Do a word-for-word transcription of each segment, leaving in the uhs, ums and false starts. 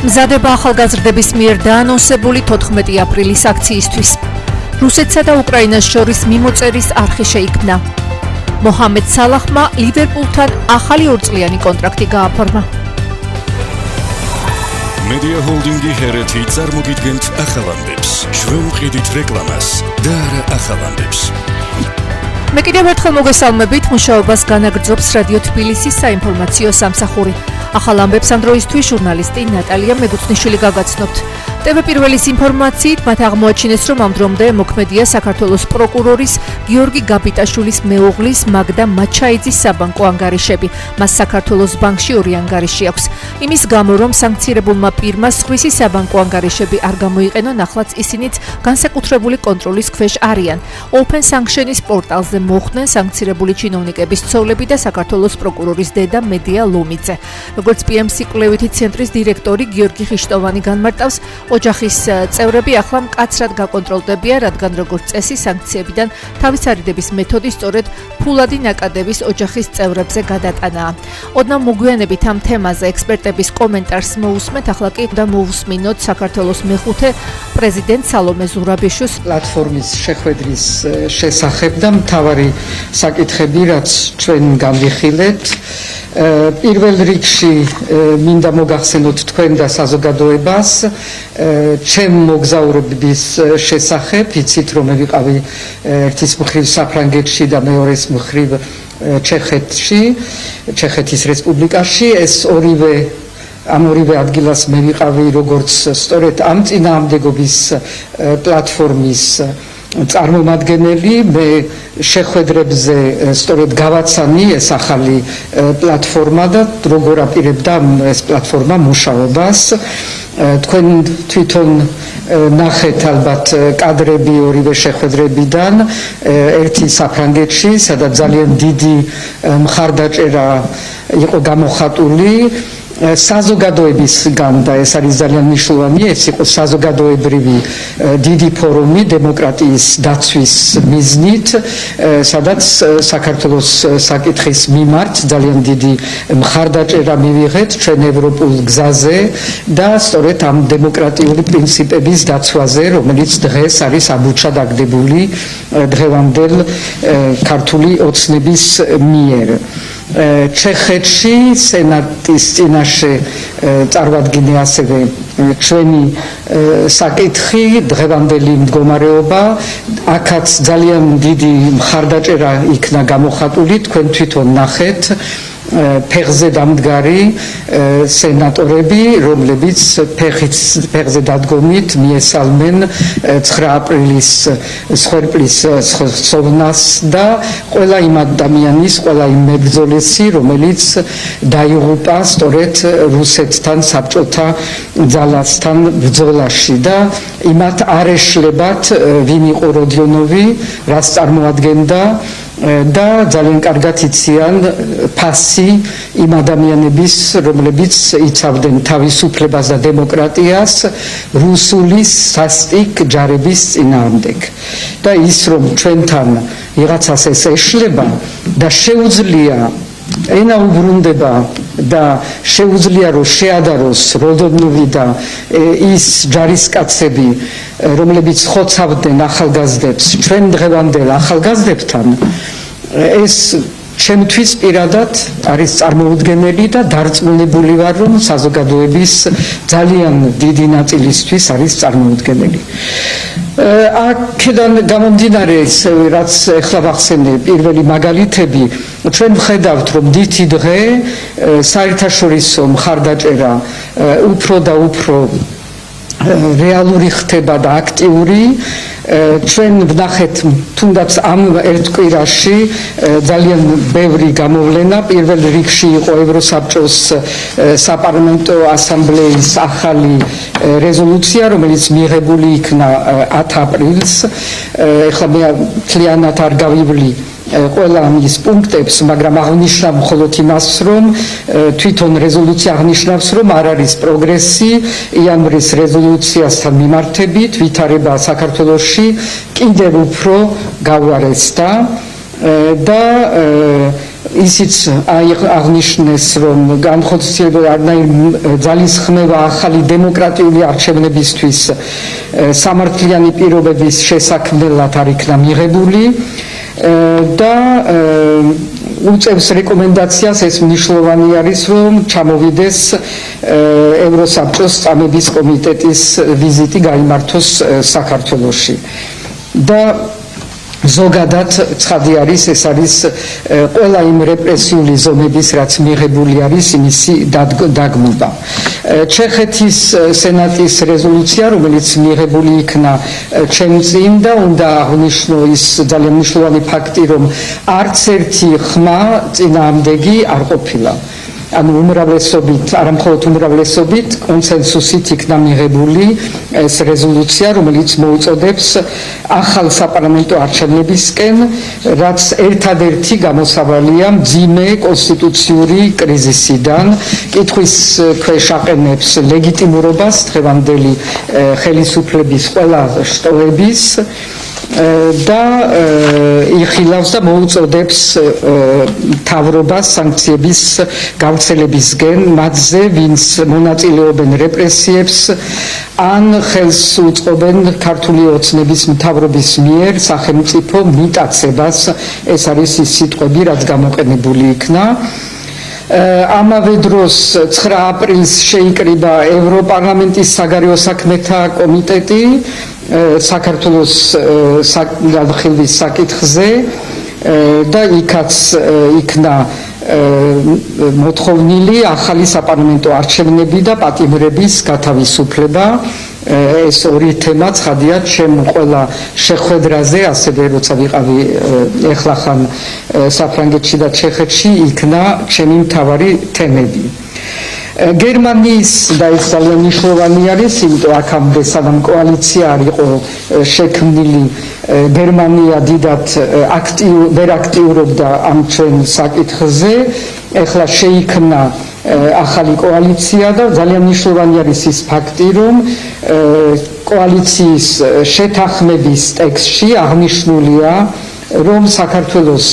მზადება ახალგაზრდების მიერ დაანონსებული თოთხმეტი აპრილის აქციისთვის. რუსეთსა და უკრაინას შორის მიმოწერის არხი შეიქმნა. მოჰამედ სალაჰმა ლივერპულთან ახალი ორწლიანი კონტრაქტი გააფორმა. Media Holdingi ჰერეთი წარმოგიდგენთ ახალამდებს. ჩვენ ვყიდით რეკლამას და არა ახალამდებს. მე კიდევ ერთხელ მოგესალმებით, მუშაობას განაგრძობს რადიო თბილისის საინფორმაციო სამსახური. ახალ ამბებს ამ დროისთვის ჟურნალისტი ნატალია მეგუცნიშვილი გაგაცნობთ. ტევ პირველის ინფორმაციით მათ აღმოაჩინეს, რომ ამ დრომდე მოქმედია საქართველოს პროკურორის გიორგი გაბიტაშვილის მეუღლის მაგდა მაჩაიძის საბანკო ანგარიშები. მას საქართველოს ბანკში ორი ანგარიში აქვს. იმის გამო, რომ სანქცირებულმა პირმა სხვისი საბანკო ანგარიშები არ გამოიყენონ, ახლაც ისინიც განსაკუთრებული კონტროლის ქვეშ არიან. Open Sanctions პორტალზე მოხვდნენ სანქცირებული ჩინოვნიკების ცოლები და საქართველოს პროკურორის დედა მედია ლომიძე. როგორც პი ემ სი კვლევითი ცენტრის დირექტორი გიორგი ხიშტოვანი განმარტავს, ოჯახის წევრები ახლა მკაცრად გაკონტროლდებიან, რადგან როგორც წესი სანქციებიდან თავისარიდების მეთოდი სწორედ ფულადი ნაკადების ოჯახის წევრებზე გადატანაა. ოდნავ მოგვიანებით ამ თემაზე ექსპერტების კომენტარს მოусმეთ, ახლა კი უნდა მოусმინოთ საქართველოს მეხუთე პრეზიდენტ სალომე ზურაბიშვილის პლატფორმის შეხვედრის შესახებ და მთავარი საკითხები, რაც ჩვენ განვიხილეთ. პირველ რიგში მინდა მოგახსენოთ თქვენ და საზოგადოებას ჩემ მოგზაურობის შესახებ. იცით, რომ მე ვიყავი ერთის მხრივ საფრანგეთში და მეორეს მხრივ ჩეხეთში, ჩეხეთის რესპუბლიკაში. ეს ორივე ამ ორივე ადგილას მე ვიყავი როგორც სწორედ ამ წინააღმდეგობის პლატფორმის წარმომადგენელი. მე შეხვედრებზე სწორედ გავაცანი ეს ახალი პლატფორმა და როგორ აპირებდა ეს პლატფორმა მუშაობას. თქვენ თვითონ ნახეთ ალბათ კადრები ორივე შეხვედრებიდან. ერთი საფრანგეთში, სადაც ძალიან დიდი მხარდაჭერა იყო გამოხატული საზოგადოებისგან და ეს არის ძალიან მნიშვნელოვანი. ეს იყო საზოგადოებრივი დიდი ფორუმი დემოკრატიის დაცვის მიზნით, სადაც საქართველოს საკითხის მიმართ ძალიან დიდი მხარდაჭერა მივიღეთ ჩვენ ევროპულ გზაზე და სწორედ ამ დემოკრატიული პრინციპების დაცვაზე, რომელიც დღეს არის აბუჩად აგდებული დღევანდელ ქართული ოცნების მიერ. ჩეხეთში სენატის წინაშე წარვადგინე ასევე ჩვენი საკითხი, დღევანდელი მდგომარეობა. აქაც ძალიან დიდი მხარდაჭერა იქნა გამოხატული, თქვენ თვითონ ნახეთ ფეხზე დამდგარი სენატორები, რომლებიც ფეხით ფეხზე დადგომით მიესალმენ ცხრა აპრილის მსხვერპლის ხსოვნას და ყველა იმ ადამიანის, ყველა იმ მებრძოლესი, რომელიც დაიღუპა სწორედ რუსეთთან საბჭოთა ძალასთან ბრძოლაში და იმათ არ ეშლებათ ვინ იყო როდიონოვი, რაც წარმოადგენდა და ძალიან კარგად იციან ფასი იმ ადამიანების, რომლებიც იცავდნენ თავისუფლებას და დემოკრატიას რუსული სასტიკ ჯარების წინააღმდეგ. და ის რომ ჩვენთან ვიღაცას ეს ეშლება და შეუძლია ენა უბრუნდება და შეუძლია რომ შეადაროს როდონოვი და ის ჯარისკაცები, რომლებიც ხოცავდნენ ახალგაზრდებს ჩვენ დღევანდელ ახალგაზრდებთან, ეს ჩემთვის პირადად არის წარმოუდგენელი და დარწმუნებული ვარ, რომ საზოგადოების ძალიან დიდი ნაწილისთვის არის წარმოუდგენელი. აქედან გამომდინარე, რაც ეხლა ვახსენე პირველი მაგალითები, ჩვენ ვხედავთ, რომ დიდი დღე საერთაშორისო მხარდაჭერა უფრო და უფრო რეალური ხდება და აქტიური. ჩვენ ვნახეთ თუნდაც ამ ერთ კვირაში ძალიან ბევრი გამოვლენა. პირველ რიგში იყო ევროსაბჭოს საპარლამენტო ასამბლეის ახალი რეზოლუცია, რომელიც მიღებული იქნა ათი აპრილს. ეხლა მე მთლიანად არ გავივლი ყველა ამის პუნქტებს, მაგრამ აღნიშნავ მხოლოდ იმას, რომ თვითონ რეზოლუცია აღნიშნავს, რომ არ არის პროგრესი იანვრის რეზოლუციასთან მიმართებით, ვითარება საქართველოში კიდევ უფრო გაუარესდა და ისიც აღნიშნეს, რომ განხორციელება არნაირ ძალისხმევა ახალი დემოკრატიული არჩევნებისთვის სამართლიანი პირობების შესაქმნელად არ იქნა მიღებული და უწევს რეკომენდაციას, ეს მნიშვნელოვანი არის, რომ ჩამოვიდეს ევროსაბჭოს წამების კომიტეტის ვიზიტი გაიმართოს საქართველოში და ზოგადად ცხადი არის, ეს არის ყველა იმ რეპრესიული ზომების, რაც მიღებული არის, იმისი დაგმობა. ჩეხეთის სენატის რეზოლუცია, რომელიც მიღებული იქნა ჩემ წინ და უნდა აღნიშნო ის ძალიან მნიშვნელოვანი ფაქტი, რომ არც ერთი ხმა წინააღმდეგი არ ყოფილა. ანუ უმრავლესობით, არა მხოლოდ უმრავლესობით, კონსენსუსით იქნა მიღებული ეს რეზოლუცია, რომელიც მოუწოდებს ახალ საპარლამენტო არჩევნებისკენ, რაც ერთადერთი გამოსავალია მძიმე კონსტიტუციური კრიზისიდან, კითხვის ქვეშ აყენებს ლეგიტიმურობას დღევანდელი ხელისუფლების ყველა შტოების და იხილავს და მოუწოდებს მთავრობას სანქციების გავრცელებისკენ მათზე, ვინც მონაწილეობენ რეპრესიებს ან ხელს უწყობენ ქართული ოცნების მთავრობის მიერ სახელმწიფო მიტაცებას. ეს არის ის სიტყვები, რაც გამოყენებული იქნა. ამავე დროს ცხრა აპრილს შეიკრიბა ევროპარლამენტის საგარეო საქმეთა კომიტეტი საქართველოს განხილვის საკითხზე და იქაც იქნა მოთხოვნილი ახალი საპარლამენტო არჩევნები და პატიმრების გათავისუფლება. ეს ორი თემა ცხადია ჩემ ყველა შეხვედრაზე, ასევე როცა ვიყავი ეხლახან საფრანგეთში და ჩეხეთში, იქნა ჩემი მთავარი თემები. გერმანიის და ეს ძალიან მნიშვნელოვანი არის, იმიტომ აქამდე სანამ კოალიცია არ იყო შექმნილი, გერმანია დიდად ვერ აქტიურობდა ამ ჩვენ საკითხზე. ეხლა შეიქმნა ახალი კოალიცია და ძალიან მნიშვნელოვანი არის ის ფაქტი, რომ კოალიციის შეთანხმების ტექსტში აღნიშნულია, რომ საქართველოს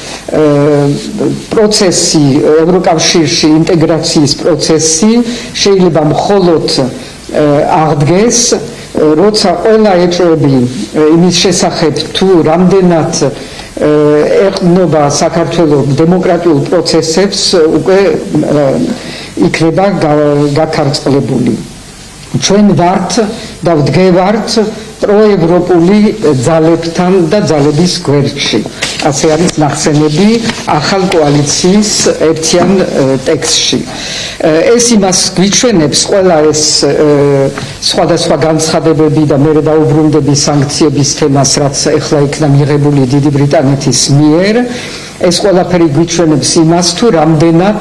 პროცესი, ევროკავშირში ინტეგრაციის პროცესი შეიძლება მხოლოდ აღდგეს, როცა ყველა ეჭვები იმის შესახებ, თუ რამდენად ეყრდნობა საქართველოს დემოკრატიულ პროცესებს, უკვე იქნება გაქარწყლებული. ჩვენ ვართ და ვდგევართ პროევროპული ძალებთან და ძალების გვერდში. ასე არის ნახსენები ახალ კოალიციის ერთიან ტექსტში. ეს იმას გვიჩვენებს, ყველა ეს სხვადასხვა განცხადებები და მე დაუბრუნდები სანქციების თემას, რაც ეხლა იქნა მიღებული დიდი ბრიტანეთის მიერ, ეს ყველაფერი გვიჩვენებს იმას, თუ რამდენად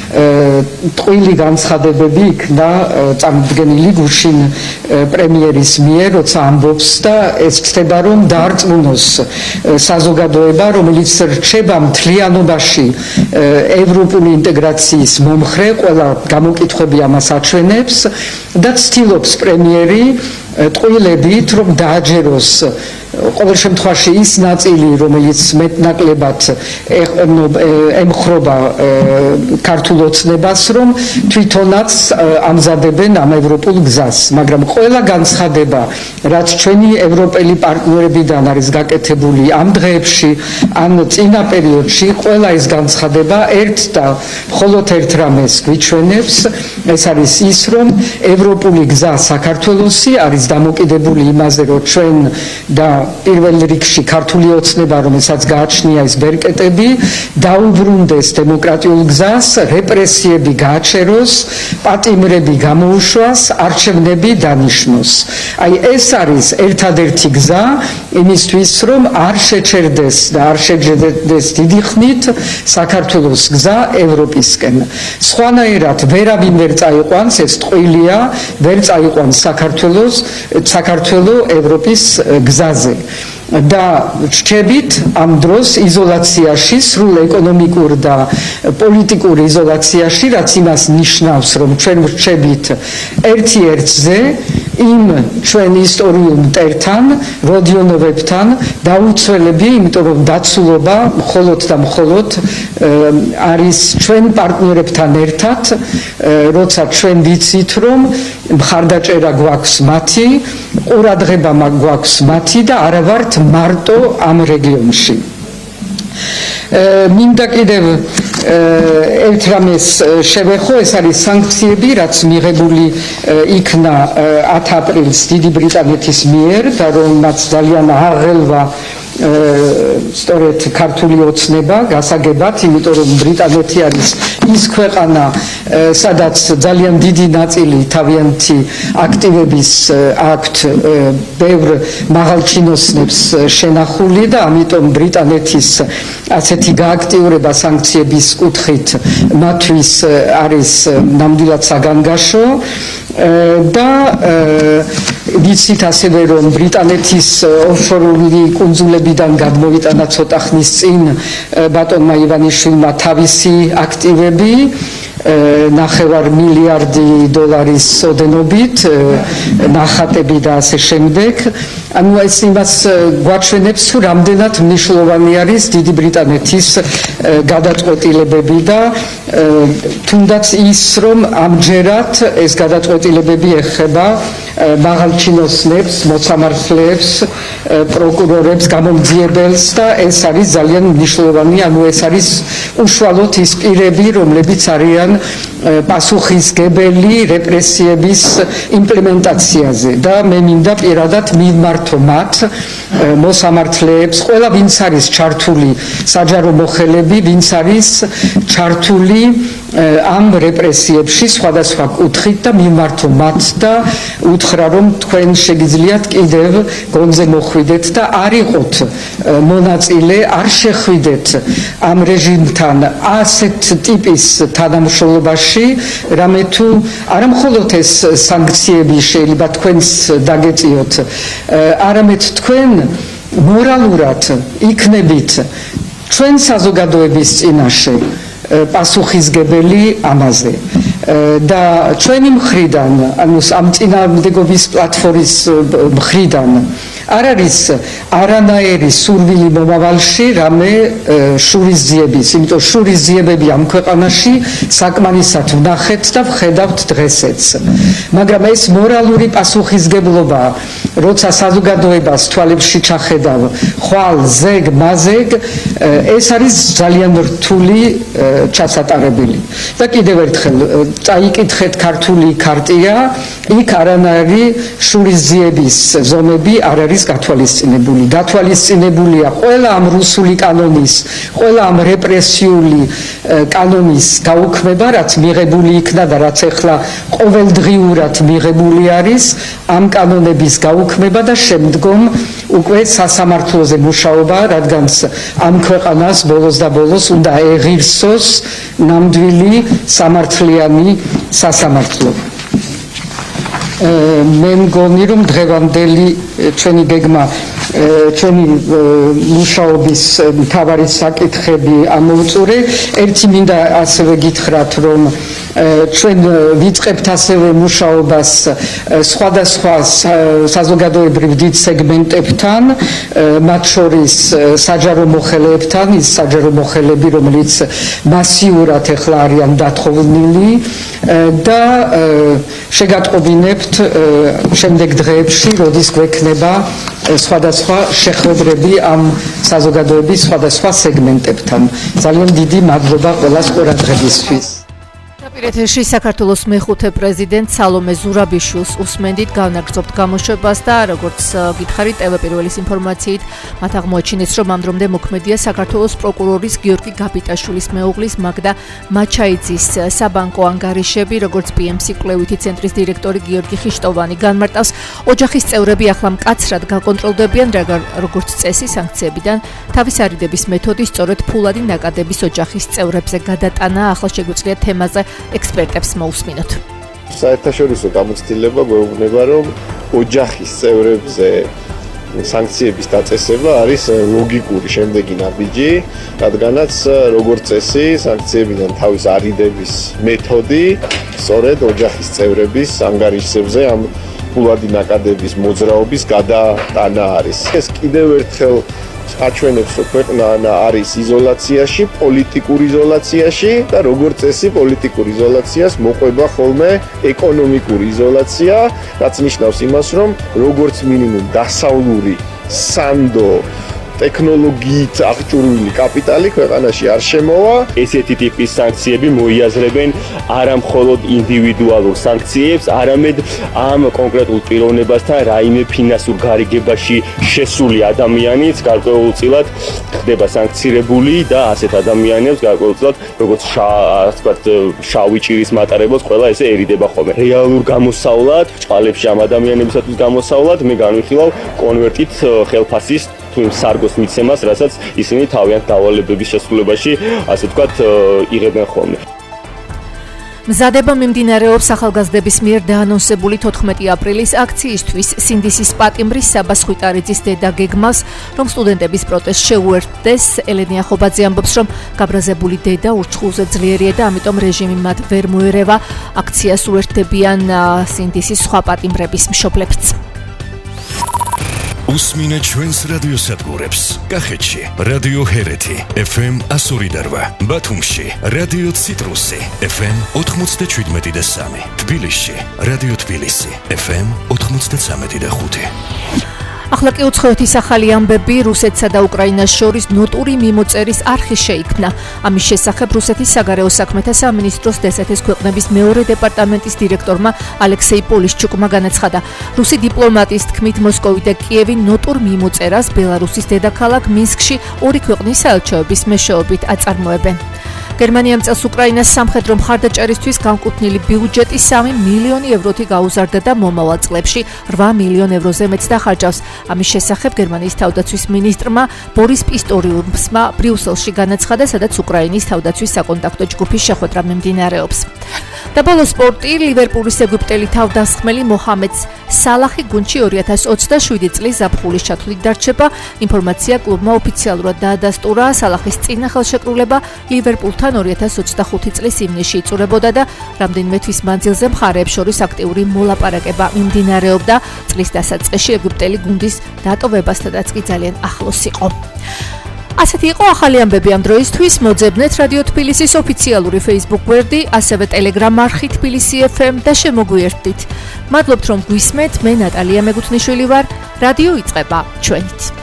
ტყვილი განცხადებები იქნა წამდგენილი გუშინ პრემიერის მიერ, როცა ამბობს და ეს ხდება, რომ დაარწმუნოს საზოგადოება, რომელიც რჩება მთლიანობაში ევროპული ინტეგრაციის მომხრე, ყველა გამოკითხვები ამას აჩვენებს და ცდილობს პრემიერი ტყუილებით, რომ დააჯეროს ყოველ შემთხვევაში ის ნაწილი, რომელიც მეტნაკლებად ემხრობა ქართულ ოცნებას, რომ თვითონაც ამზადებენ ამ ევროპულ გზას. მაგრამ ყველა განცხადება, რაც ჩვენი ევროპელი პარტნიორებიდან არის გაკეთებული ამ დღეებში, ან წინა პერიოდში, ყველა ეს განცხადება ერთ და მხოლოდ ერთ რამეს გვიჩვენებს, ეს არის ის, რომ ევროპული გზა საქართველოსი არის დამოკიდებული იმაზე, რომ ჩვენ და პირველ რიგში ქართული ოცნება, რომელსაც გააჩნია ეს ბერკეტები, დაუბრუნდეს დემოკრატიულ გზას, რეპრესიები გააჩეროს, პატიმრები გამოუშვას, არჩევნები დანიშნოს. აი ეს არის ერთადერთი გზა იმისთვის, რომ არ შეჩერდეს და არ შეჯერდეს დიდი ხნით საქართველოს გზა ევროპისკენ. სხვანაირად ვერავინ ვერ წაიყვანს, ეს ტყუილია, ვერ წაიყვანს საქართველოს საქართველო ევროპის გზაზე. და რჩებით ამ დროს იზოლაციაში, სრულ ეკონომიკურ და პოლიტიკურ იზოლაციაში, რაც იმას ნიშნავს, რომ ჩვენ რჩებით ერთი ერთზე იმ ჩვენ ისტორიულ მტერთან, როდიონოვებთან დაუცველები, იმიტომ რომ დაცულობა მხოლოდ და მხოლოდ არის ჩვენ პარტნიორებთან ერთად, როცა ჩვენ ვიცით, რომ მხარდაჭერა გვაქვს მათი, ყურადღება გვაქვს მათი და არა ვართ მარტო ამ რეგიონში. მინდა კიდევ ერთ რამეს შევეხო, ეს არის სანქციები, რაც მიღებული იქნა ათი აპრილს დიდი ბრიტანეთის მიერ და რომელმაც ძალიან აღელვა სწორედ ქართული ოცნება გასაგებად, იმიტომ რომ ბრიტანეთი არის ის ქვეყანა, სადაც ძალიან დიდი ნაწილი თავიანთი აქტივების აქვთ ბევრ მაღალჩინოსნებს შენახული და ამიტომ ბრიტანეთის ასეთი გააქტიურება სანქციების კუთხით მათთვის არის ნამდვილად საგანგაშო და ვიცით ასევე რომ ბრიტანეთის ოფშორული კუნძულებიდან გადმოვიტანა ცოტა ხნის წინ ბატონმა ივანიშვილმა თავისი აქტივები ნახევარ მილიარდი დოლარის ოდენობით, ნახატები და ასე შემდეგ. ანუ ეს იმას გვაჩვენებს, თუ რამდენად მნიშვნელოვანი არის დიდი ბრიტანეთის გადაწყვეტილებები და თუნდაც ის, რომ ამჯერად ეს გადაწყვეტილებები ეხება მაღალჩინოსნებს, მოსამართლეებს, პროკურორებს, გამომძიებელს და ეს არის ძალიან მნიშვნელოვანი, ანუ ეს არის უშუალოდ ის პირები, რომლებიც არიან პასუხისგებელი რეპრესიების იმპლემენტაციაზე და მე მინდა პირადად მივმართო მათ მოსამართლეებს, ყველა ვინც არის ჩართული საჯარო მოხელები, ვინც არის ჩართული ამ რეპრესიებში სხვადასხვა კუთხით და მიმართო მათ და უთხრა რომ თქვენ შეგიძლიათ კიდევ გონზე მოხვიდეთ და არ იყოთ მონაწილე, არ შეხვიდეთ ამ რეჟიმთან ასეთ ტიპის თანამშრომლობაში, რამე თუ არა მხოლოდ ეს სანქციები შეიძლება თქვენს დაგეწიოთ, არამედ თქვენ მორალურად იქნებით ჩვენ საზოგადოების წინაშე პასუხისგებელი ამაზე და ჩვენი მხრიდან, ანუ ამ წინააღმდეგობის პლატფორმის მხრიდან არ არის არანაირი სურვილი მომავალში რამე შურისძიების, იმიტომ შურისძიებები ამ ქვეყანაში საკმარისად ვნახეთ და ვხედავთ დღესაც. მაგრამ ეს მორალური პასუხისგებლობა, როცა საზოგადოებას თვალებში ჩახედავ ხვალ ზეგ მაზეგ, ეს არის ძალიან რთული ჩასატარებელი. და კიდევ ერთხელ წაიკითხეთ ქართული ქარტია, იქ არანაირი შურისძიების ზომები არ არის გათვალისწინებული. გათვალისწინებულია ყველა ამ რუსული კანონის, ყველა ამ რეპრესიული კანონის გაუქმება, რაც მიღებული იქნა და რაც ახლა ყოველდღიურად მიღებული არის, ამ კანონების გაუქმება და შემდგომ უკვე სასამართლოზე მუშაობა, რადგანაც ამ ქვეყანას ბოლოს და ბოლოს უნდა ეღირსოს ნამდვილი სამართლიანი სასამართლო. მე მგონი რომ დღევანდელი ჩვენი გეგმა, ჩვენი მუშაობის მთავარი საკითხები ამოვწურე. ერთი მინდა ასევე გითხრათ, რომ ჩვენ ვიწყებთ ასევე მუშაობას სხვადასხვა საზოგადოებრივ დიდ სეგმენტებთან, მათ შორის საჯარო მოხელეებთან, ის საჯარო მოხელები, რომლებიც მასიურად ახლა არიან დათხოვნილი და შეგატყობინებთ შემდეგ დღეებში, როდის გვექნება სხვადასხვა შეხვედრები ამ საზოგადოების სხვადასხვა სეგმენტებთან. ძალიან დიდი მადლობა ყველას ყურადღებისთვის. ეთერში საქართველოს მეხუთე პრეზიდენტ სალომე ზურაბიშვილს უსმენდით, განაგრძობთ გამოშვებას და როგორც გითხარით ტევ პირველის ინფორმაციით, მათ აღმოაჩინეს, რომ ამ დრომდე მოქმედია საქართველოს პროკურორის გიორგი გაბიტაშვილის მეუღლის მაგდა მაჩაიძის საბანკო ანგარიშები, როგორც პი ემ სი კვლევითი ცენტრის დირექტორი გიორგი ხიშტოვანი განმარტავს, ოჯახის წევრები ახლა მკაცრად გაკონტროლდებიან, როგორც წესი სანქციებიდან თავის არიდების მეთოდი სწორედ ფულადი ნაკადების ოჯახის წევრებზე გადატანა. ახლა შეგვიძლია თემაზე ექსპერტებს მოусმინოთ. საერთაშორისო გამოცდილება გვეუბნება, რომ ოჯახის წევრებზე სანქციების დაწესება არის ლოგიკური შემდეგი ნაბიჯი, რადგანაც როგორც წესი სანქციებიდან თავის არიდების მეთოდი სწორედ ოჯახის წევრების ანგარიშებზე ამ ფულადი ნაკადების მოძრაობის გადატანა არის. ეს კიდევ ერთხელ აჩვენებს, რომ ქვეყანა არის იზოლაციაში, პოლიტიკურ იზოლაციაში და როგორც წესი პოლიტიკურ იზოლაციას მოყვება ხოლმე ეკონომიკური იზოლაცია, რაც ნიშნავს იმას, რომ როგორც მინიმუმ დასავლური სანდო ტექნოლოგიით აღჭურვილი კაპიტალი ქვეყანაში არ შემოვა. ესეთი ტიპის სანქციები მოიაზრებენ არა მხოლოდ ინდივიდუალურ სანქციებს, არამედ ამ კონკრეტულ პიროვნებასთან რაიმე ფინანსურ გარიგებაში შესული ადამიანიც გარკვეულწილად ხდება სანქცირებული და ასეთ ადამიანებს გარკვეულწილად როგორც შავი ჭირის მატარებელს ყველა ესე ერიდება ხოლმე. რეალურ გამოსავლად, ჭყალებში ამ ადამიანებისათვის გამოსავლად მე განვიხილავ კონვერტით ხელფასის თუ იმ სარგოს მიცემას, რასაც ისინი თავიანთ დავალებების შესრულებაში, ასე ვთქვათ, იღებენ ხოლმე. მზადება მიმდინარეობს ახალგაზრდების მიერ დაანონსებული თოთხმეტი აპრილის აქციისთვის სინდისის პატიმრის საბა სხვიტარიძის დედა გეგმავს, რომ სტუდენტების პროტესტს შეუერთდეს. ელენე ახობაძე ამბობს, რომ გაბრაზებული დედა ურჩხულზე ძლიერია და ამიტომ რეჟიმი მათ ვერ მოერევა. აქციას უერთდებიან სინდისის სხვა პატიმრების მშობლებიც. უსმინეთ ჩვენს რადიოსადგურებს. კახეთში რადიო ჰერეთი ეფ ემ εκατო ორი და რვა, ბათუმში რადიო ციტრუსი ეფ ემ ოთხმოცდაშვიდმეტი და სამი, თბილისში რადიო თბილისი ეფ ემ ოთხმოცდაცამეტი და ხუთი. ახლა კი უცხოეთის ახალი ამბები რუსეთსა და უკრაინას შორის ნოტური მიმოწერის არხი შეიქმნა. ამის შესახებ რუსეთის საგარეო საქმეთა სამინისტროს დსთ-ის ქვეყნების მეორე დეპარტამენტის დირექტორმა ალექსეი პოლიშჩუკმა განაცხადა. რუსი დიპლომატის თქმით, მოსკოვი და კიევი ნოტურ მიმოწერას ბელარუსის დედაქალაქ მინსკში ორი ქვეყნის საელჩოების მეშვეობით აწარმოებენ. გერმანიამ წელს უკრაინას სამხედრო მხარდაჭერისთვის განკუთვნილი ბიუჯეტი სამი მილიონი ევროთი გაუზარდა და მომავალ წლებში რვა მილიონ ევროზე მეც დახარჯავს. ამის შესახებ გერმანიის თავდაცვის მინისტრმა ბორის პისტორიუსმა ბრიუსელში განაცხადა, სადაც უკრაინის თავდაცვის საკონტაქტო ჯგუფის შეხვედრა მიმდინარეობს. და ბოლო სპორტი, ლივერპულის ეგვიპტელი თავდამსხმელი მოჰამედ სალახი გუნდში ორი ათას ოცდაშვიდი წლის ზაფხულის ჩათვლით დარჩება. ინფორმაცია კლუბმა ოფიციალურად დაადასტურა. სალახის წინა ხელშეკრულება ლივერპულთან ორი ათას ოცდახუთი წლის ივნისში იწურებოდა და რამდენიმე თვის მანძილზე მხარეებს შორის აქტიური მოლაპარაკება მიმდინარეობდა. წლის დასაწყისში ეგვიპტელი გუნდის დატოვებასთანაც კი ძალიან ახლოს იყო. ასეთი იყო ახალი ამბები ამ დროისთვის. მოძებნეთ რადიო თბილისის ოფიციალური Facebook გვერდი, ასევე Telegram არხი თბილისი ეფ ემ და შემოგვიერთდით. მადლობთ რომ გვისმენთ. მე ნატალია მეგუთნიშვილი ვარ. რადიო იწყება ჩვენით.